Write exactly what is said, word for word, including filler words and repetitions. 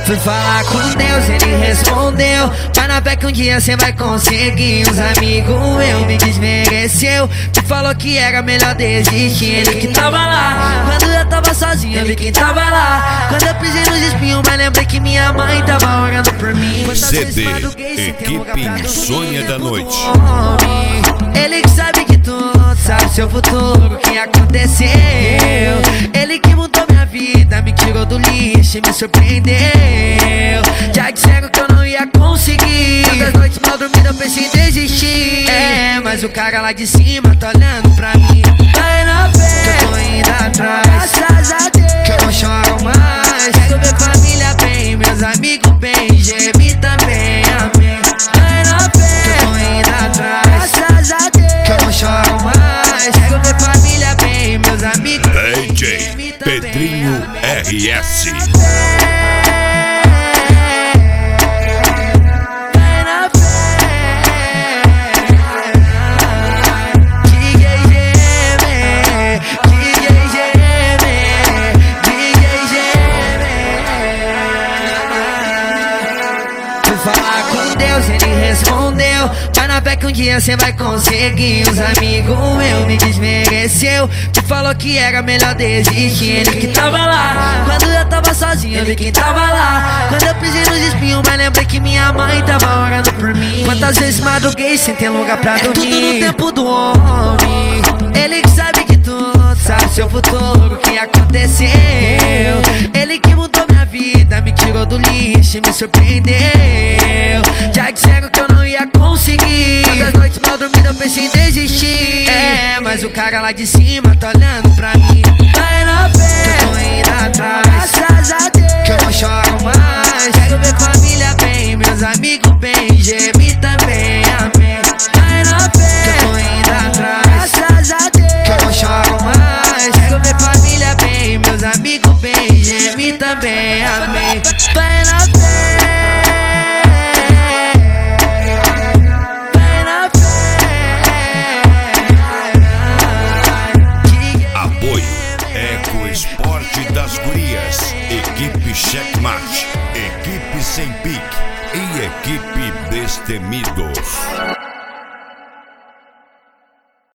Fui falar com Deus, ele respondeu: vai na fé que um dia cê vai conseguir. Uns amigos meu me desmereceu, me falou que era melhor desistir. Ele que tava lá quando eu tava sozinho, vi quem tava lá quando eu pisei nos espinhos, mas lembrei que minha mãe tava orando por mim. C D Equipe Insônia da Noite. Ele que sabe que tudo, sabe seu futuro, o que aconteceu. Ele que mudou minha vida, me tirou do lixo e me surpreendeu. Já disseram que eu não ia conseguir, tantas noites mal dormidas eu pensei em desistir. É, mas o cara lá de cima tá olhando pra mim. Vai na fé que eu tô indo atrás, graças a Deus que eu não choro mais. Quero ver família bem, meus amigos bem, Gemi também, amém. Vai na fé que eu tô indo atrás, graças a Deus que eu não choro mais. Quero ver família bem, meus amigos bem, D J Pedrinho R S. Falar com Deus, ele respondeu: vai na fé que um dia cê vai conseguir. Uns amigos meu me desmereceu, me falou que era melhor desistir. Ele que tava lá quando eu tava sozinho, vi quem tava lá quando eu pisei nos espinhos, mas lembrei que minha mãe tava orando por mim. Quantas vezes madruguei sem ter lugar pra dormir. É tudo no tempo do homem. Ele que sabe que tudo, sabe seu futuro, o que aconteceu. Ele que mudou minha vida, me tirou do lixo e me surpreendeu. Já disseram que eu não ia conseguir, tantas noites mal dormidas eu pensei em desistir. É, mas o cara lá de cima tá olhando pra mim. Vai na fé que eu tô indo atrás, graças a Deus que eu não choro mais. Quero ver família bem, meus amigos bem, Gemi também, amém. Vai na fé que eu tô indo atrás, graças a Deus que eu não choro mais. Quero ver família bem, meus amigos bem, Gemi também, amém. Vai na fé. Esporte das Gurias, Equipe Checkmate, Equipe Sem Pique e Equipe Destemidos.